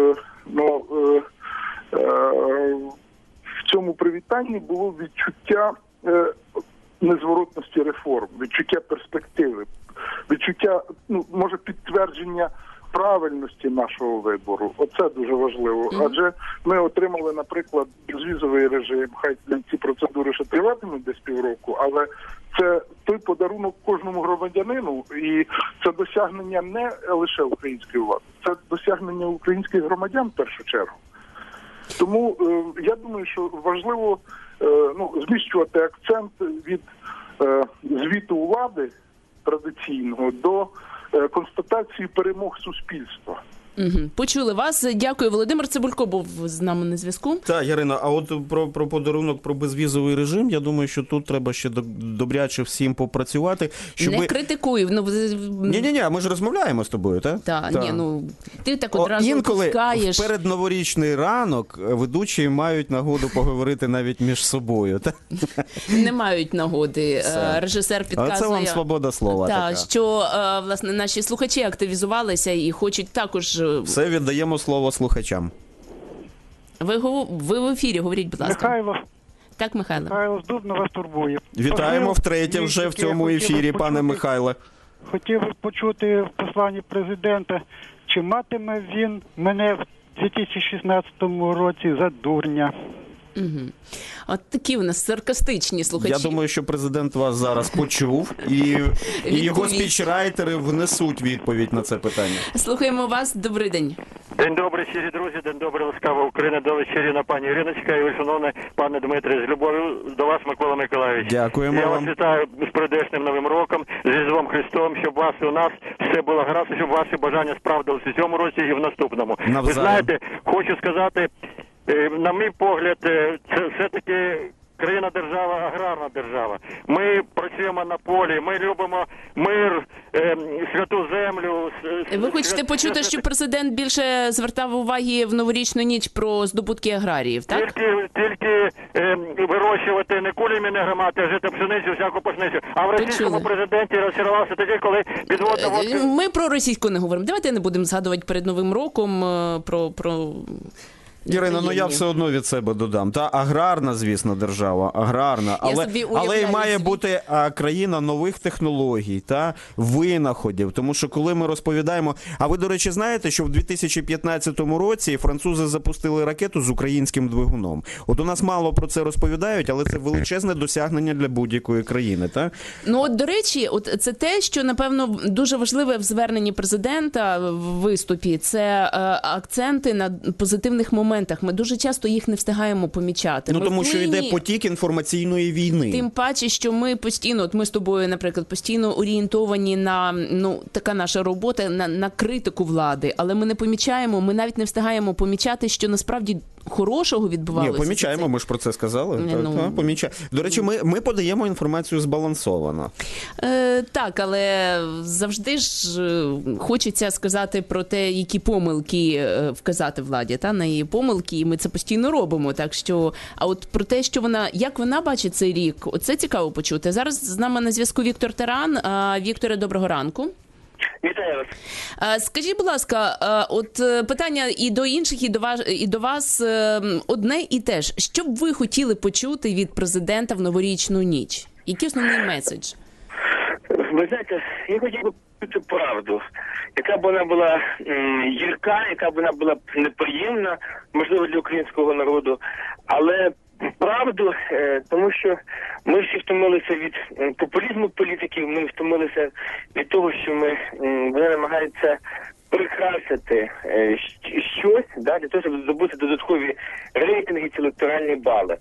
в цьому привітанні було відчуття незворотності реформ, відчуття перспективи, відчуття, може, підтвердження правильності нашого вибору. Оце дуже важливо. Адже ми отримали, наприклад, безвізовий режим, хай ці процедури ще триватимуть десь півроку, але це той подарунок кожному громадянину, і це досягнення не лише української влади, це досягнення українських громадян в першу чергу. Тому я думаю, що важливо зміщувати акцент від звіту влади традиційного до констатації перемог суспільства. Почули вас. Дякую. Володимир Цибулько був з нами на зв'язку. Так, Ярина, а от про подарунок, про безвізовий режим, я думаю, що тут треба ще добряче всім попрацювати. Не критикую. Ні, ми ж розмовляємо з тобою, так? Так, ти так одразу пускаєш. Інколи в передноворічний ранок ведучі мають нагоду поговорити навіть між собою, так? Не мають нагоди. Режисер підказує. А це вам свобода слова така. Що, власне, наші слухачі активізувалися і хочуть також... Все, віддаємо слово слухачам. Ви в ефірі, говоріть, будь ласка. Михайло. Так, Михайло. Михайло з Дубна вас турбує. Вітаємо втретє вже в цьому ефірі, пане Михайле. Хотів би почути в посланні президента, чи матиме він мене в 2016 році за дурня. От такі у нас саркастичні слухачі. Я думаю, що президент вас зараз почув, і його спічрайтери внесуть відповідь на це питання. Слухаємо вас. Добрий день. День добрий, щирі друзі, день добрий, ласкава Україна, до чарівна пані Іриночка і ви, шановний пане Дмитре, з любов'ю до вас, Микола Миколайович. Дякуємо Я вам. вас вітаю з прийдешнім Новим роком, з Різдвом Христом, щоб у вас і у нас все було гаразд, щоб ваші бажання справдилися в цьому році і в наступному. Навзаєм. Ви знаєте, хочу сказати, на мій погляд, це все-таки країна-держава, аграрна держава. Ми працюємо на полі, ми любимо мир, святу землю. Ви хочете почути, що президент більше звертав уваги в новорічну ніч про здобутки аграріїв, так? Тільки вирощувати не кулями не громати, а жити пшеницю, всяку пшеницю. А в російському президенті розчарувався тоді, коли підводна водка... Ми про російську не говоримо. Давайте не будемо згадувати перед Новим роком про... Ірина, ну я все одно від себе додам. Та аграрна, звісно, держава, аграрна, але й має бути країна нових технологій та винаходів. Тому що коли ми розповідаємо... А ви, до речі, знаєте, що в 2015 році французи запустили ракету з українським двигуном? От у нас мало про це розповідають, але це величезне досягнення для будь-якої країни, так? Ну, от, до речі, от це те, що, напевно, дуже важливе в зверненні президента в виступі, це акценти на позитивних моментах. Ми дуже часто їх не встигаємо помічати. Ну, тому що йде потік інформаційної війни. Тим паче, що ми постійно, от ми з тобою, наприклад, постійно орієнтовані на, така наша робота, на критику влади, але ми не помічаємо, ми навіть не встигаємо помічати, що насправді хорошого відбувалося. Ні, помічаємо, ми ж про це сказали. Помічаємо. До речі, ми подаємо інформацію збалансовано. Так, але завжди ж хочеться сказати про те, які помилки вказати владі, на її помилки, і ми це постійно робимо. Так що, а от про те, що як вона бачить цей рік, оце цікаво почути. Зараз з нами на зв'язку Віктор Таран. Вікторе, доброго ранку. Вітаю вас. Скажіть, будь ласка, от питання і до інших, і до вас одне і те ж. Що б ви хотіли почути від президента в новорічну ніч? Який основний меседж? Ви знаєте, я хотів би почути правду, яка б вона була гірка, яка б вона була неприємна, можливо, для українського народу, але правду, тому що ми всі втомилися від популізму політиків, ми втомилися від того, що вони намагаються прикрасити щось, для того, щоб здобути додаткові рейтинги чи електоральні бали.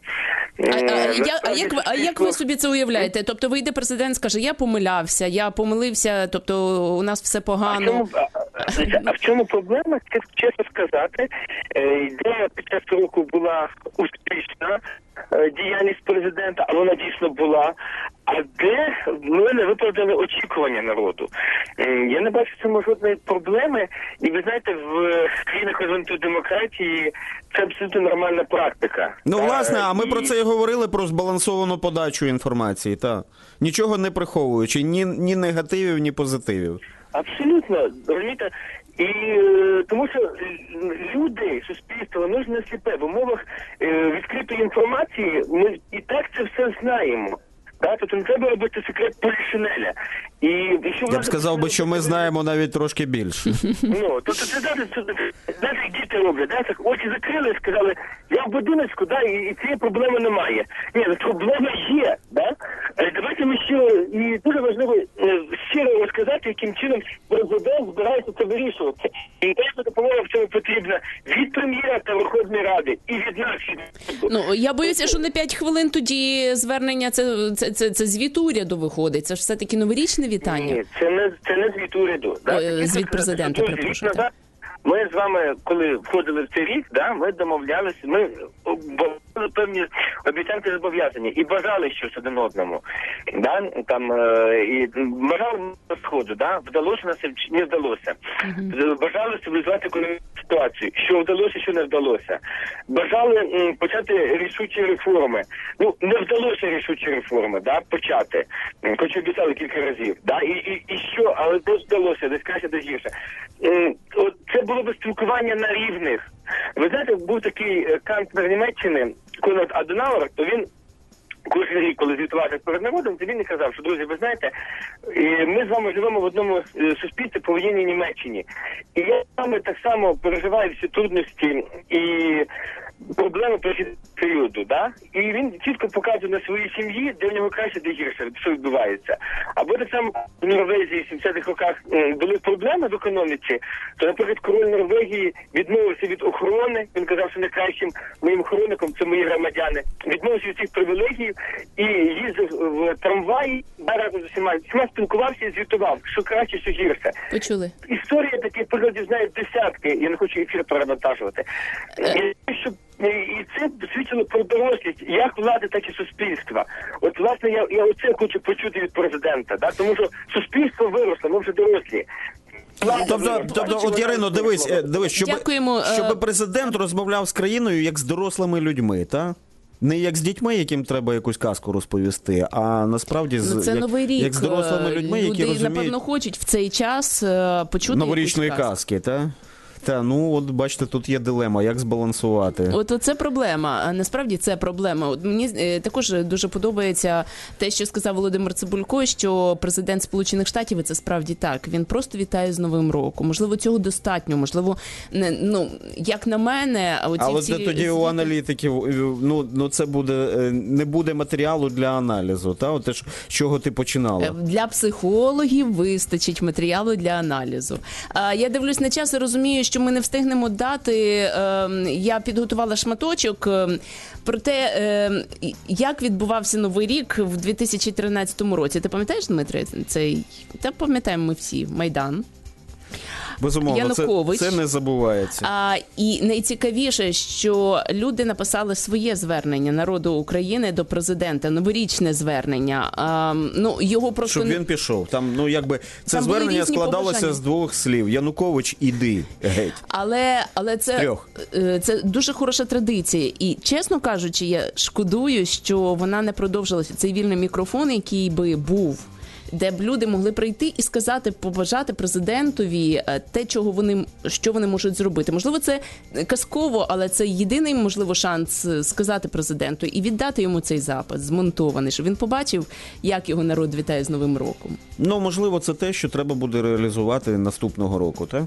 Як ви собі це уявляєте? Тобто вийде президент, скаже, я помилився, тобто у нас все погано. А в чому проблема? Чесно сказати, ідея під час року була успішна, діяльність президента, але вона дійсно була. А де ми не виправдали очікування народу? Я не бачу в цьому жодної проблеми. І ви знаєте, в країнах розвинутої демократії це абсолютно нормальна практика. Власне, а ми про це і говорили, про збалансовану подачу інформації, так. Нічого не приховуючи, ні негативів, ні позитивів. Абсолютно, розумієте? І тому що люди, суспільство, воно ж не сліпе. В умовах відкритої інформації ми і так це все знаємо. Тобто не треба робити секрет полішинеля. Я б сказав, що ми знаємо навіть трошки більше. Тобто це навіть діти роблять. Так, очі закрили і сказали, я в будиночку, і цієї проблеми немає. Ні, проблема є, Давайте ми ще, і дуже важливо щиро розказати, яким чином президент збирається це вирішувати. І наша допомога в цьому потрібна від прем'єра та Верховної Ради, і від нас. Я боюся, що на 5 хвилин тоді звернення, це звіт уряду виходить. Це ж все-таки новорічне вітання. Ні, це не звіт уряду. Звіт президента, перепрошую. Ми з вами, коли входили в цей рік, ми домовлялися, ми були певні обіцянки зобов'язані і бажали щось один одному. І бажали на сходу, вдалося нас чи не вдалося. Бажали стабілізувати економічну ситуацію, що вдалося, що не вдалося. Бажали почати рішучі реформи. Не вдалося рішучі реформи, почати, хоч обіцяли кілька разів. І що, але десь вдалося, десь краще, десь гірше. Це було би спілкування на рівних. Ви знаєте, був такий канцлер Німеччини, Конрад Аденауер, то він кожен рік, коли звітувався перед народом, то він не казав, що, друзі, ви знаєте, ми з вами живемо в одному суспільстві по воєнній Німеччині. І я з вами так само переживаю всі трудності і проблеми періоду, да? І він чітко показує на своїй сім'ї, де в нього краще, де гірше, що відбувається. Або так само в Норвегії в 70-х роках були проблеми в економіці, то, наприклад, король Норвегії відмовився від охорони, він казав, що найкращим моїм охоронником це мої громадяни, відмовився від цих привілегій і їздив в трамваї, разом з усіма спілкувався і звітував, що краще, що гірше. Почули. Історія таких прикладів знають десятки, я не хочу ефір перевантажувати. І це свідчило про дорослість як влади, так і суспільства. От, власне, я оце хочу почути від президента, да? Тому що суспільство виросло, ми вже дорослі. Тобто, от, Ярино, дивись, щоб президент розмовляв з країною як з дорослими людьми, так? Не як з дітьми, яким треба якусь казку розповісти, а насправді як з дорослими людьми, які розуміють... Люди, напевно, хочуть в цей час почути новорічної казки, так? Та, ну, от бачите, тут є дилема, як збалансувати. От це проблема, а насправді це проблема. От мені також дуже подобається те, що сказав Володимир Цибулько, що президент Сполучених Штатів, і це справді так, він просто вітає з Новим роком. Можливо, цього достатньо, можливо, як на мене... Але тоді у аналітиків, це не буде матеріалу для аналізу, та? От те, з чого ти починала. Для психологів вистачить матеріалу для аналізу. Я дивлюсь на час і розумію, що ми не встигнемо дати. Я підготувала шматочок про те, як відбувався Новий рік в 2013 році. Ти пам'ятаєш, Дмитре, цей? Та пам'ятаємо ми всі. Майдан. Безумовно, це не забувається. І найцікавіше, що люди написали своє звернення народу України до президента, новорічне звернення. Його просто... Щоб він пішов. Там це звернення складалося з двох слів. Янукович, іди геть. Але це дуже хороша традиція. І, чесно кажучи, я шкодую, що вона не продовжилася. Цей вільний мікрофон, який би був, де б люди могли прийти і сказати, побажати президентові те, що вони можуть зробити. Можливо, це казково, але це єдиний, можливо, шанс сказати президенту і віддати йому цей запис, змонтований, щоб він побачив, як його народ вітає з Новим роком. Можливо, це те, що треба буде реалізувати наступного року, так?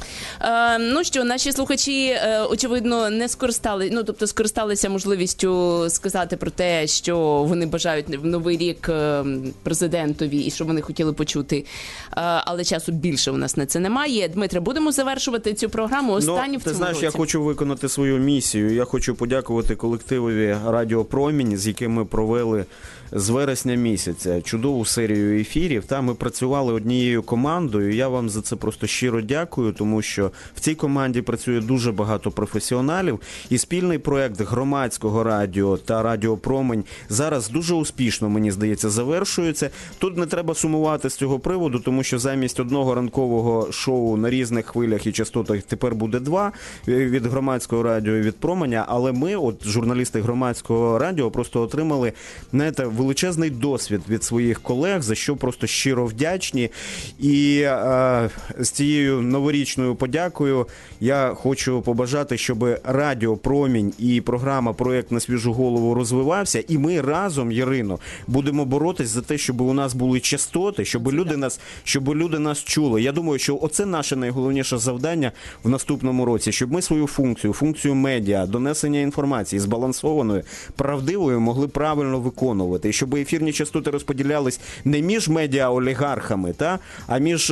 Наші слухачі, очевидно, не скористалися можливістю сказати про те, що вони бажають в Новий рік президентові і що вони хотіли почути, але часу більше у нас на це немає. Дмитре, будемо завершувати цю програму останню в цьому році. Ти знаєш, я хочу виконати свою місію. Я хочу подякувати колективові Радіо Промінь, з яким ми провели з вересня місяця чудову серію ефірів. Ми працювали однією командою. Я вам за це просто щиро дякую, тому що в цій команді працює дуже багато професіоналів. І спільний проект Громадського радіо та Радіо Промінь зараз дуже успішно, мені здається, завершується. Тут не треба сумувати з цього приводу, тому що замість одного ранкового шоу на різних хвилях і частотах тепер буде два від Громадського радіо і від Променя. Але ми, журналісти Громадського радіо, просто отримали, величезний досвід від своїх колег, за що просто щиро вдячні. І з цією новорічною подякою я хочу побажати, щоб Радіо Промінь і програма «Проект на свіжу голову» розвивався, і ми разом, Ярино, будемо боротись за те, щоб у нас були частоти, щоб люди нас чули. Я думаю, що оце наше найголовніше завдання в наступному році, щоб ми свою функцію медіа, донесення інформації збалансованою, правдивою могли правильно виконувати. І щоб ефірні частоти розподілялись не між медіа-олігархами, а між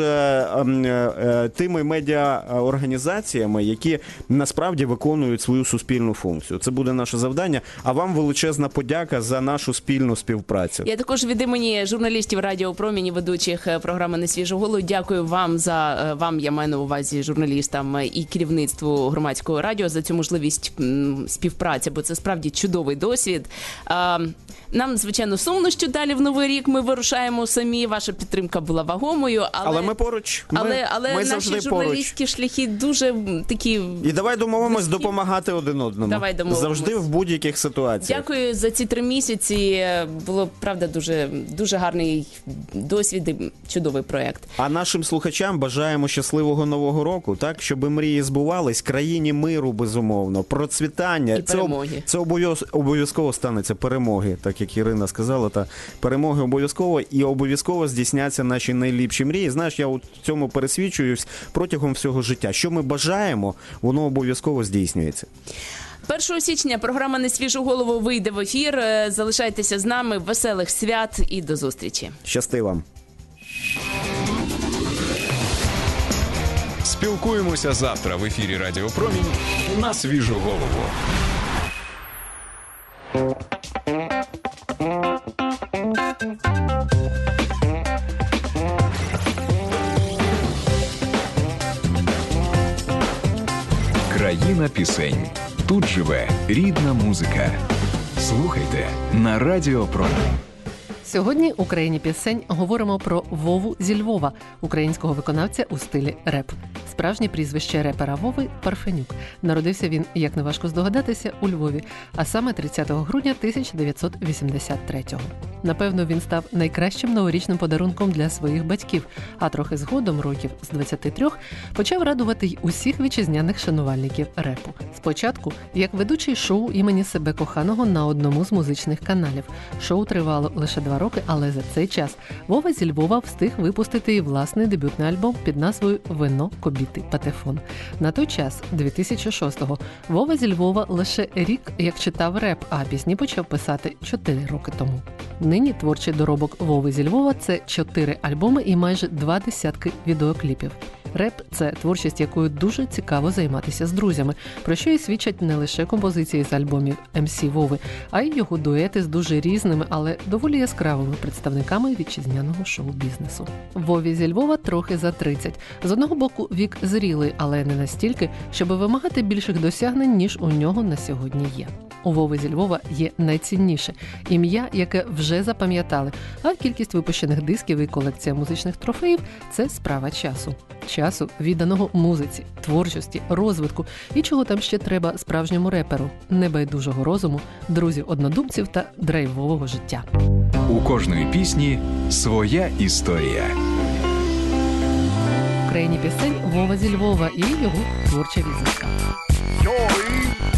тими медіа-організаціями, які насправді виконують свою суспільну функцію. Це буде наше завдання. А вам величезна подяка за нашу спільну співпрацю. Я також від імені журналістів Радіо Промінь і ведучих програми «На свіжу голову» дякую вам я маю на увазі журналістам і керівництву Громадського радіо за цю можливість співпраці, бо це справді чудовий досвід. Нам, звичайно, сумно, що далі в Новий рік ми вирушаємо самі. Ваша підтримка була вагомою. Але ми поруч. Але ми наші журналістські шляхи дуже такі... І давай домовимось допомагати один одному. Давай домовимось. Завжди в будь-яких ситуаціях. Дякую за ці 3 місяці. Було, правда, дуже, дуже гарний досвід і чудовий проєкт. А нашим слухачам бажаємо щасливого Нового року, так? Щоб мрії збувались, країні миру, безумовно, процвітання. І перемоги. Це обов'язково станеться перемоги, так як Ірина сказала, та перемоги обов'язково і обов'язково здійсняться наші найліпші мрії. Знаєш, я у цьому пересвідчуюсь протягом всього життя. Що ми бажаємо, воно обов'язково здійснюється. 1 січня програма «На свіжу голову» вийде в ефір. Залишайтеся з нами, веселих свят і до зустрічі. Щасти вам. Спілкуємося завтра в ефірі Радіо Промінь «На свіжу голову». Країна пісень. Тут живе рідна музика. Слухайте на Радіо Промінь. Сьогодні у «Країні пісень» говоримо про Вову зі Львова, українського виконавця у стилі реп. Справжнє прізвище репера Вови – Парфенюк. Народився він, як не важко здогадатися, у Львові, а саме 30 грудня 1983-го. Напевно, він став найкращим новорічним подарунком для своїх батьків, а трохи згодом, років з 23, почав радувати й усіх вітчизняних шанувальників репу. Спочатку, як ведучий шоу імені себе коханого на одному з музичних каналів. Шоу тривало лише 2 роки, але за цей час Вова зі Львова встиг випустити і власний дебютний альбом під назвою «Вино, кобіти, патефон». На той час, 2006-го, Вова зі Львова лише рік як читав реп, а пісні почав писати 4 роки тому. Нині творчий доробок Вови зі Львова – це 4 альбоми і майже 20 відеокліпів. Реп – це творчість, якою дуже цікаво займатися з друзями, про що і свідчать не лише композиції з альбомів МС Вови, а й його дуети з дуже різними, але доволі яскравими представниками вітчизняного шоу-бізнесу. Вові зі Львова трохи за 30. З одного боку, вік зрілий, але не настільки, щоб вимагати більших досягнень, ніж у нього на сьогодні є. У Вови зі Львова є найцінніше – ім'я, яке вже запам'ятали, а кількість випущених дисків і колекція музичних трофеїв – це справа часу. Часу, відданого музиці, творчості, розвитку і чого там ще треба справжньому реперу, небайдужого розуму, друзів-однодумців та драйвового життя. У кожної пісні своя історія. В «Країні пісень» Вова зі Львова і його творча візитка.